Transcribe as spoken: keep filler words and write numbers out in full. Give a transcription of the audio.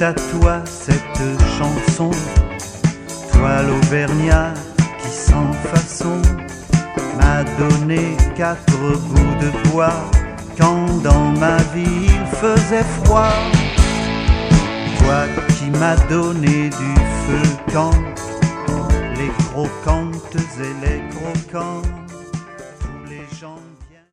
à toi cette chanson, toi l'auvergnat qui sans façon m'a donné quatre bouts de bois quand dans ma vie il faisait froid. Toi qui m'as donné du feu quand les croquantes et les croquants